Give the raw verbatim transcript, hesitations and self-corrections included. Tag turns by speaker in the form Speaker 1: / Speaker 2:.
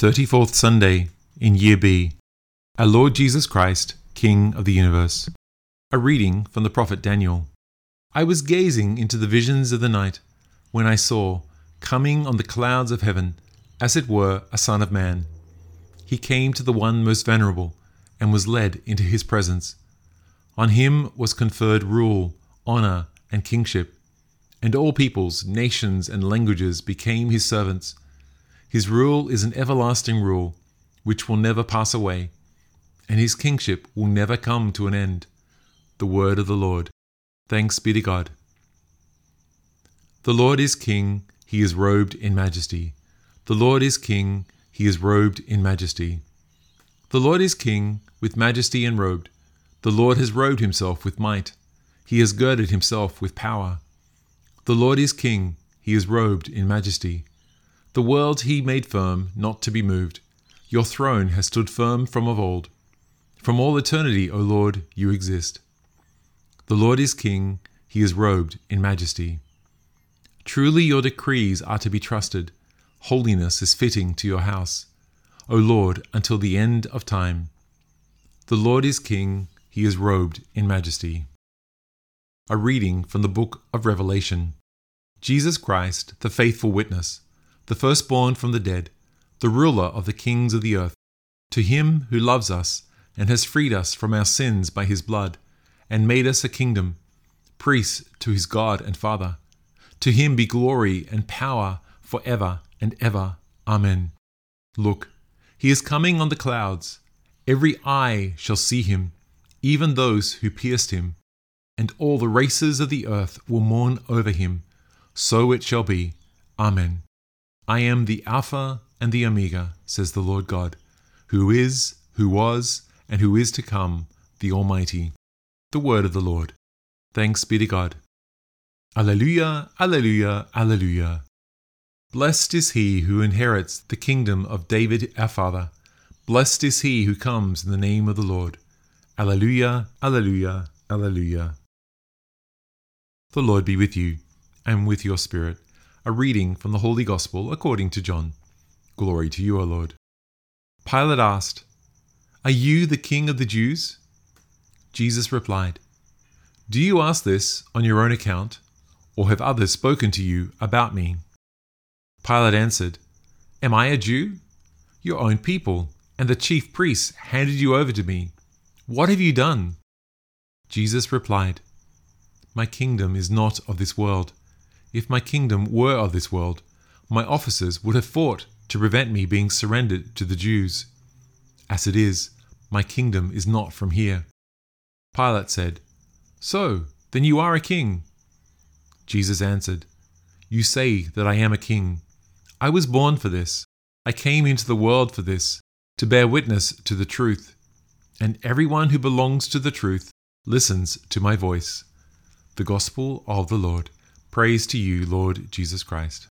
Speaker 1: thirty-fourth Sunday in Year B. Our Lord Jesus Christ, King of the universe. A reading from the prophet Daniel. I was gazing into the visions of the night, when I saw, coming on the clouds of heaven, as it were a son of man. He came to the one most venerable, and was led into his presence. On him was conferred rule, honor, and kingship, and all peoples, nations, and languages became his servants. His rule is an everlasting rule, which will never pass away, and his kingship will never come to an end. The word of the Lord. Thanks be to God. The Lord is King, he is robed in majesty. The Lord is King, he is robed in majesty. The Lord is King, with majesty and robed. The Lord has robed himself with might. He has girded himself with power. The Lord is King, he is robed in majesty. The world he made firm, not to be moved. Your throne has stood firm from of old. From all eternity, O Lord, you exist. The Lord is King, he is robed in majesty. Truly your decrees are to be trusted. Holiness is fitting to your house, O Lord, until the end of time. The Lord is King, he is robed in majesty. A reading from the book of Revelation. Jesus Christ, the faithful witness, the firstborn from the dead, the ruler of the kings of the earth, to him who loves us and has freed us from our sins by his blood, and made us a kingdom, priests to his God and Father. To him be glory and power for ever and ever. Amen. Look, he is coming on the clouds. Every eye shall see him, even those who pierced him, and all the races of the earth will mourn over him. So it shall be. Amen. I am the Alpha and the Omega, says the Lord God, who is, who was, and who is to come, the Almighty. The word of the Lord. Thanks be to God. Alleluia, alleluia, alleluia. Blessed is he who inherits the kingdom of David our father. Blessed is he who comes in the name of the Lord. Alleluia, alleluia, alleluia. The Lord be with you, and with your spirit. A reading from the Holy Gospel according to John. Glory to you, O Lord. Pilate asked, Are you the King of the Jews? Jesus replied, Do you ask this on your own account, or have others spoken to you about me? Pilate answered, Am I a Jew? Your own people and the chief priests handed you over to me. What have you done? Jesus replied, My kingdom is not of this world. If my kingdom were of this world, my officers would have fought to prevent me being surrendered to the Jews. As it is, my kingdom is not from here. Pilate said, So, then you are a king? Jesus answered, You say that I am a king. I was born for this. I came into the world for this, to bear witness to the truth. And everyone who belongs to the truth listens to my voice. The Gospel of the Lord. Praise to you, Lord Jesus Christ.